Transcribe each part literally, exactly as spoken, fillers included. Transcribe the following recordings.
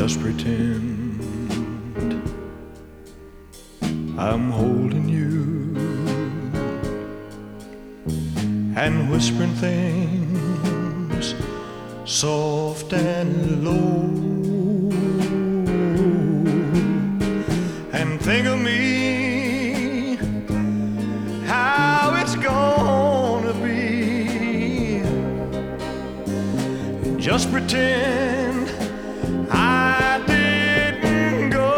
just pretend I'm holding you and whispering things soft and low, and think of me, how it's gonna be. Just pretend I didn't go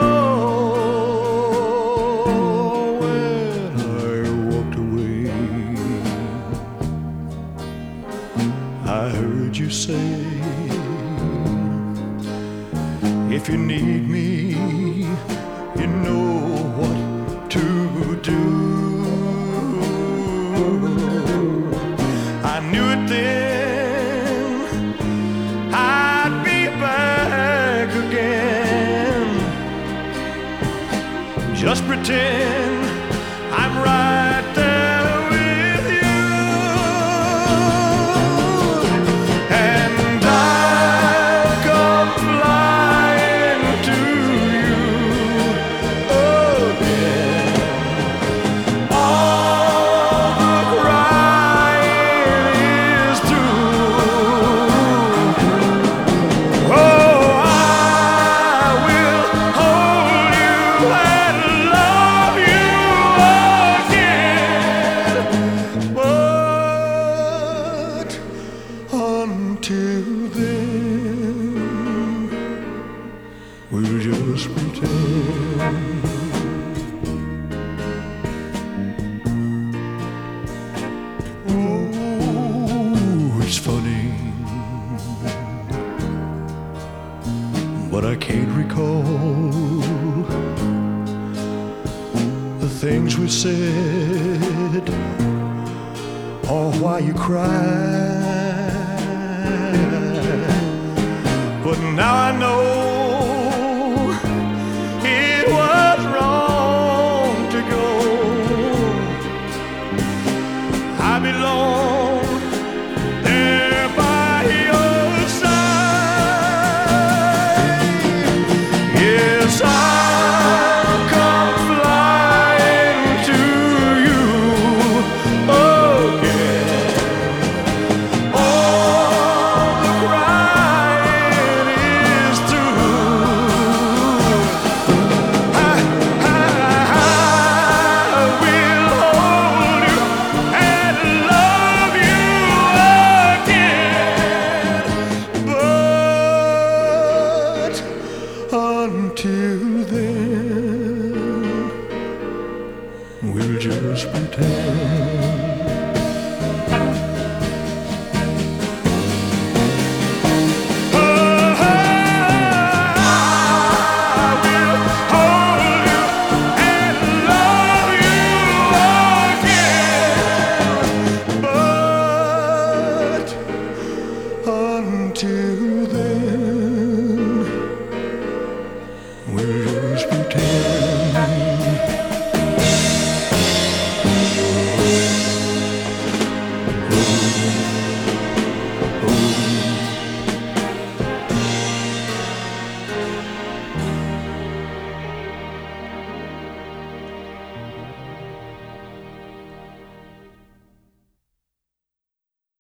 when I walked away. I heard you say, if you need me, you know what to do. I knew it then, I'd be back again. Just pretend I'm right there with you, and I'll come flying to you again. All the crying is through. Oh, I will hold you and love you again. But until then, we'll just pretend. Oh, it's funny, but I can't recall the things we said or why you cried. But now I know it was wrong to go. I belong there by your side. Yes, I'll come flying to you again. All the crying is through. I, I, I will hold you and love you again. But until then, we'll just pretend.